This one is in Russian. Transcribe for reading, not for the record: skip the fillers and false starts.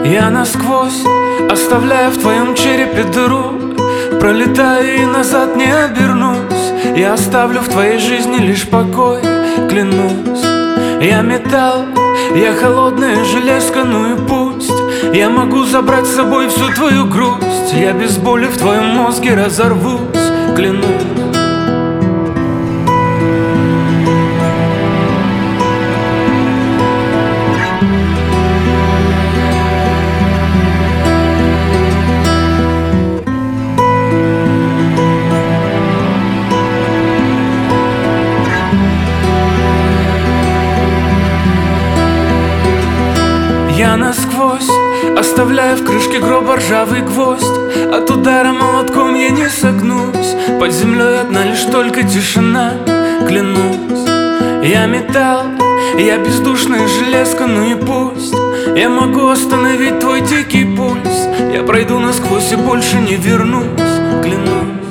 Я насквозь оставляю в твоем черепе дыру, пролетаю и назад не обернусь. Я оставлю в твоей жизни лишь покой, клянусь. Я металл, я холодная железка, ну и пусть. Я могу забрать с собой всю твою грусть. Я без боли в твоем мозге разорвусь, клянусь. Я насквозь оставляю в крышке гроба ржавый гвоздь. От удара молотком я не согнусь. Под землей одна лишь только тишина, клянусь. Я металл, я бездушная железка, ну и пусть. Я могу остановить твой дикий пульс. Я пройду насквозь и больше не вернусь, клянусь.